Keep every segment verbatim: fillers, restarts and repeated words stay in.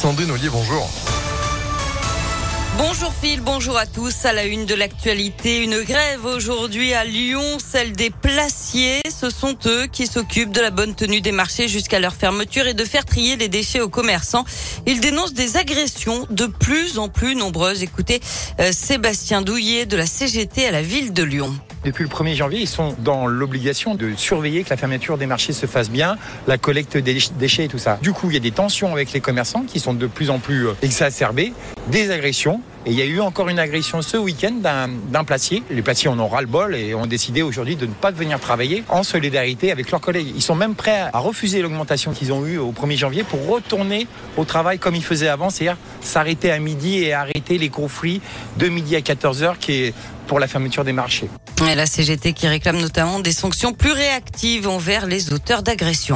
Sandrine Ollier, bonjour. Bonjour Phil, bonjour à tous. À la une de l'actualité, une grève aujourd'hui à Lyon, celle des placiers. Ce sont eux qui s'occupent de la bonne tenue des marchés jusqu'à leur fermeture et de faire trier les déchets aux commerçants. Ils dénoncent des agressions de plus en plus nombreuses. Écoutez euh, Sébastien Douillet de la C G T à la ville de Lyon. Depuis le premier janvier, ils sont dans l'obligation de surveiller que la fermeture des marchés se fasse bien, la collecte des déchets et tout ça. Du coup, il y a des tensions avec les commerçants qui sont de plus en plus exacerbées, des agressions. Et il y a eu encore une agression ce week-end d'un, d'un placier. Les placiers en ont ras-le-bol et ont décidé aujourd'hui de ne pas venir travailler en solidarité avec leurs collègues. Ils sont même prêts à refuser l'augmentation qu'ils ont eue au premier janvier pour retourner au travail comme ils faisaient avant, c'est-à-dire s'arrêter à midi et arrêter les conflits de midi à quatorze heures qui est pour la fermeture des marchés. Et la C G T qui réclame notamment des sanctions plus réactives envers les auteurs d'agressions.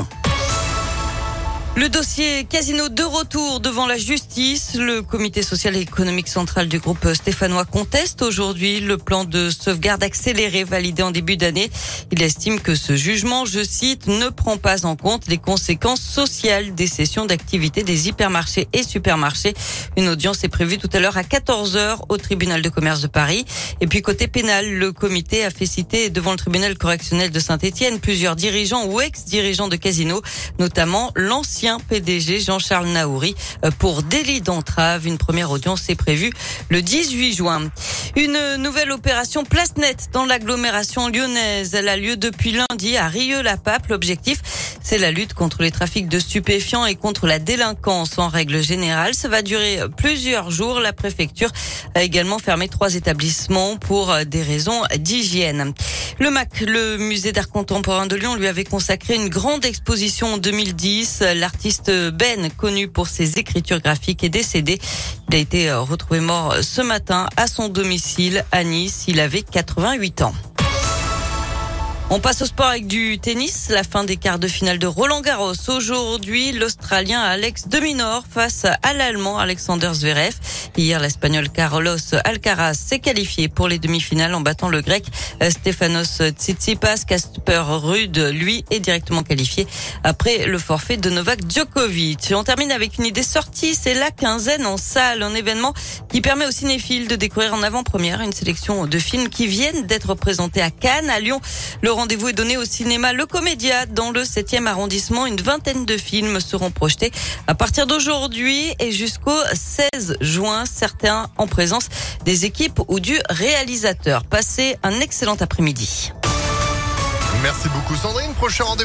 Le dossier Casino de retour devant la justice. Le comité social et économique central du groupe stéphanois conteste aujourd'hui le plan de sauvegarde accéléré validé en début d'année. Il estime que ce jugement, je cite, ne prend pas en compte les conséquences sociales des cessions d'activité des hypermarchés et supermarchés. Une audience est prévue tout à l'heure à quatorze heures au tribunal de commerce de Paris. Et puis côté pénal, le comité a fait citer devant le tribunal correctionnel de Saint-Étienne plusieurs dirigeants ou ex-dirigeants de Casino, notamment l'ancien P D G Jean-Charles Naouri pour délit d'entrave. Une première audience est prévue le dix-huit juin. Une nouvelle opération place nette dans l'agglomération lyonnaise. Elle a lieu depuis lundi à Rieux-la-Pape. L'objectif, c'est la lutte contre les trafics de stupéfiants et contre la délinquance en règle générale. Ça va durer plusieurs jours. La préfecture a également fermé trois établissements pour des raisons d'hygiène. Le M A C, le musée d'art contemporain de Lyon, lui avait consacré une grande exposition en deux mille dix. L'artiste Ben, connu pour ses écritures graphiques, est décédé. Il a été retrouvé mort ce matin à son domicile à Nice. Il avait quatre-vingt-huit ans. On passe au sport avec du tennis. La fin des quarts de finale de Roland-Garros. Aujourd'hui, l'Australien Alex de Minaur face à l'Allemand Alexander Zverev. Hier, l'Espagnol Carlos Alcaraz s'est qualifié pour les demi-finales en battant le Grec Stefanos Tsitsipas. Casper Ruud, lui, est directement qualifié après le forfait de Novak Djokovic. Et on termine avec une idée sortie. C'est la quinzaine en salle, un événement qui permet aux cinéphiles de découvrir en avant-première une sélection de films qui viennent d'être présentés à Cannes. À Lyon, le rendez-vous est donné au cinéma Le Comédia dans le septième arrondissement. Une vingtaine de films seront projetés à partir d'aujourd'hui et jusqu'au seize juin. Certains en présence des équipes ou du réalisateur. Passez un excellent après-midi. Merci beaucoup Sandrine. Prochain rendez-vous.